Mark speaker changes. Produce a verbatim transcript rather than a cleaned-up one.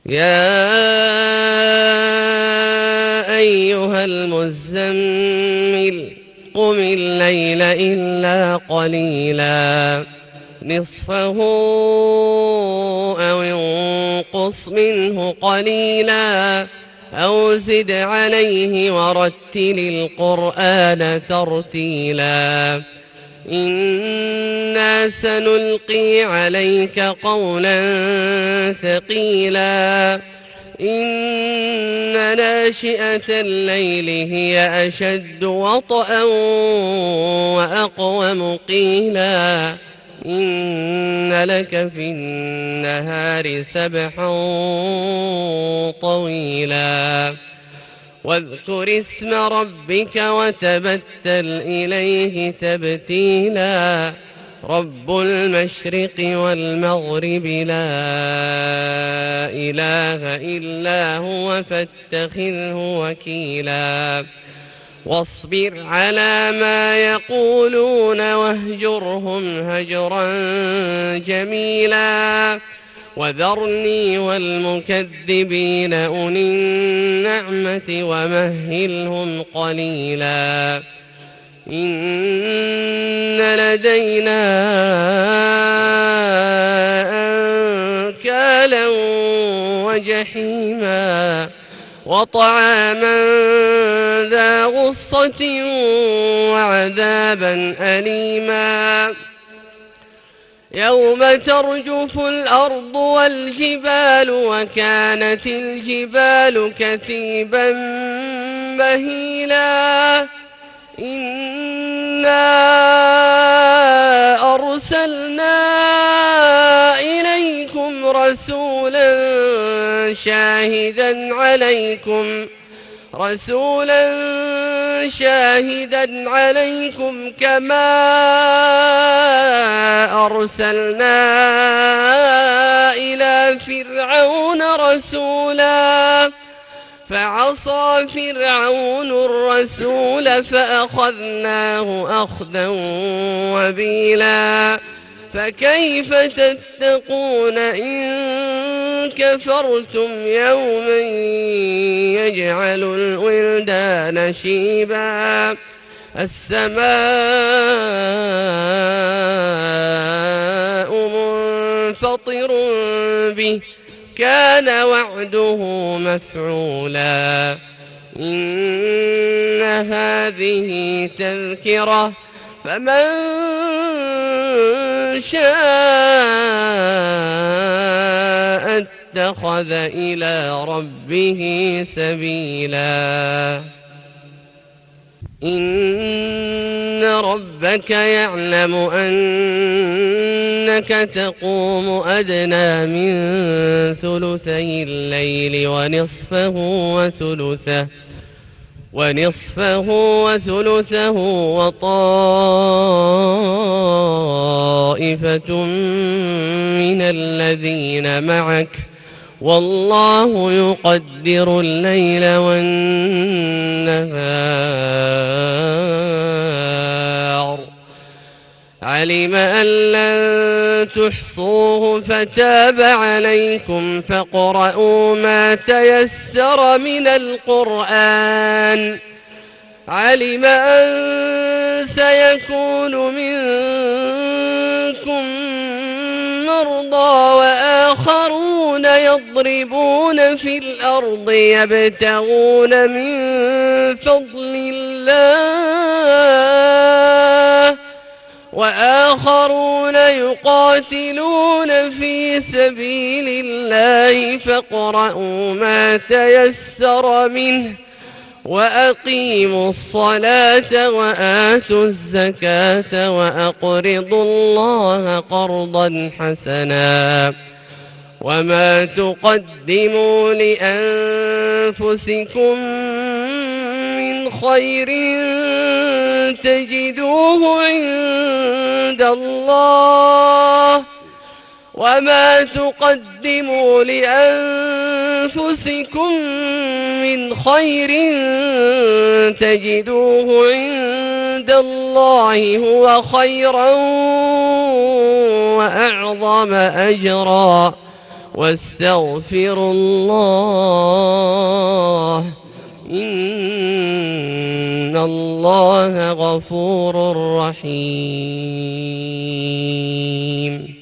Speaker 1: يا أيها المزمل قم الليل إلا قليلا نصفه أو انقص منه قليلا أو زد عليه ورتل القرآن ترتيلا إنا سنلقي عليك قولا ثقيلا إن ناشئة الليل هي أشد وطئا وأقوم قيلا إن لك في النهار سبحا طويلا واذكر اسم ربك وتبتل إليه تبتيلا رب المشرق والمغرب لا إله إلا هو فاتخذه وكيلا واصبر على ما يقولون واهجرهم هجرا جميلا وذرني والمكذبين أولي النعمة ومهلهم قليلا إن لدينا أنكالا وجحيما وطعاما ذا غصة وعذابا أليما يوم ترجف الأرض والجبال وكانت الجبال كثيبا مهيلا إنا أرسلنا إليكم رسولا شاهدا عليكم رسولا شاهدا عليكم كما أرسلنا إلى فرعون رسولا فعصى فرعون الرسول فأخذناه أخذا وبيلا فكيف تتقون إن كفرتم يوما يجعل الولدان شيبا السماء منفطر به كان وعده مفعولا إن هذه تذكرة فمن شاء اتخذ إلى ربه سبيلا إن ربك يعلم أنك تقوم أدنى من ثلثي الليل ونصفه وثلثه ونصفه وثلثه وطائفة من الذين معك والله يقدر الليل والنهار علم أن لن تحصوه فتاب عليكم فاقرؤوا ما تيسر من القرآن علم أن سيكون منكم مرضى وآخرون يضربون في الأرض يبتغون من فضل الله وآخرون يقاتلون في سبيل الله فاقرؤوا ما تيسر منه وأقيموا الصلاة وآتوا الزكاة وأقرضوا الله قرضا حسنا وما تقدموا لأنفسكم من خير تجدوه عند الله وما تقدموا لأنفسكم من خير تجدوه عند الله هو خيرا وأعظم أجرا واستغفروا الله إن الله غفور رحيم.